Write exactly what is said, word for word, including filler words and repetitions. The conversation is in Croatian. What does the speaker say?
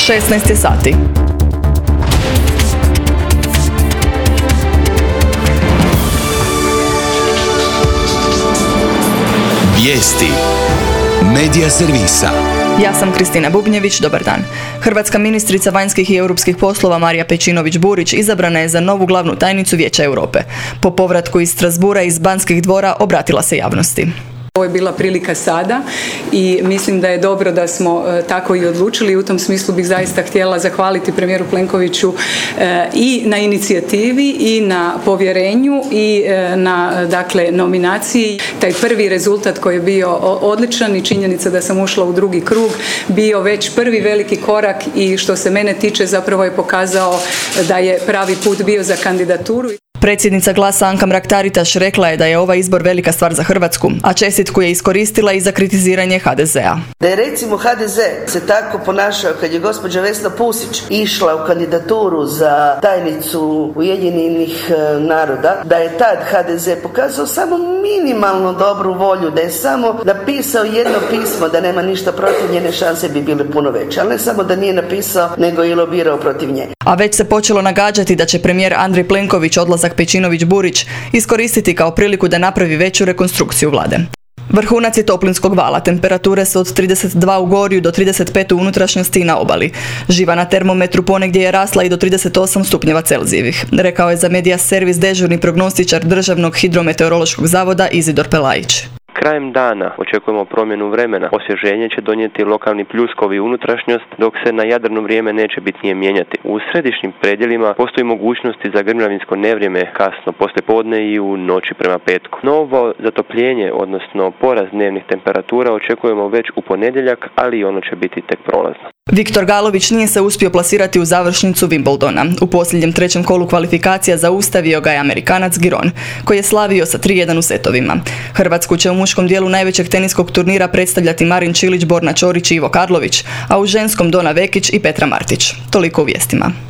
šesnaest je sati. Vijesti Medija servisa. Ja sam Kristina Bubnjević, dobar dan. Hrvatska ministrica vanjskih i europskih poslova Marija Pejčinović-Burić izabrana je za novu glavnu tajnicu Vijeća Europe. Po povratku iz Strasbourga i iz Banskih dvora obratila se javnosti. Ovo je bila prilika sada i mislim da je dobro da smo e, tako i odlučili. U tom smislu bih zaista htjela zahvaliti premijeru Plenkoviću e, i na inicijativi i na povjerenju i e, na dakle nominaciji. Taj prvi rezultat koji je bio odličan i činjenica da sam ušla u drugi krug bio već prvi veliki korak i što se mene tiče zapravo je pokazao da je pravi put bio za kandidaturu. Predsjednica Glasa Anka Mrak-Taritaš rekla je da je ovaj izbor velika stvar za Hrvatsku, a čestitku je iskoristila i za kritiziranje ha de zea. Da je recimo ha de ze se tako ponašao kad je gospođa Vesna Pusić išla u kandidaturu za tajnicu Ujedinjenih naroda, da je tad ha de ze pokazao samo minimalno dobru volju, da je samo napisao jedno pismo, da nema ništa protiv njene, šanse bi bile puno veće, ali ne samo da nije napisao, nego i lobirao protiv nje. A već se počelo nagađati da će premijer Andrej Plenković odlazak Pejčinović-Burić iskoristiti kao priliku da napravi veću rekonstrukciju vlade. Vrhunac je toplinskog vala, temperature su od trideset dva u Gorju do trideset pet u unutrašnjosti i na obali. Živa na termometru ponegdje je rasla i do trideset osam stupnjeva Celzijevih, rekao je za Medija servis dežurni prognostičar Državnog hidrometeorološkog zavoda Izidor Pelajić. Krajem dana očekujemo promjenu vremena. Osvježenje će donijeti lokalni pljuskovi unutrašnjost, dok se na Jadranu vrijeme neće bitnije mijenjati. U središnjim predjelima postoji mogućnosti za grmljavinsko nevrijeme kasno poslijepodne i u noći prema petku. Novo zatopljenje, odnosno porast dnevnih temperatura očekujemo već u ponedjeljak, ali i ono će biti tek prolazno. Viktor Galović nije se uspio plasirati u završnicu Wimbledona. U posljednjem trećem kolu kvalifikacija zaustavio ga je Amerikanac Giron, koji je slavio sa tri jedan u setovima. Hrvatsku će u muškom dijelu najvećeg teniskog turnira predstavljati Marin Čilić, Borna Ćorić i Ivo Karlović, a u ženskom Dona Vekić i Petra Martić. Toliko u vijestima.